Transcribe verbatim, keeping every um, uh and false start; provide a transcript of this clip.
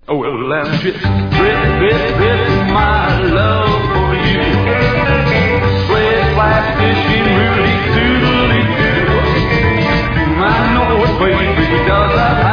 Oh, well, I'm drip, drip, drip, drip, my love for you. Sweat, flat, fishing, really doodly doo. I know it, baby, does I?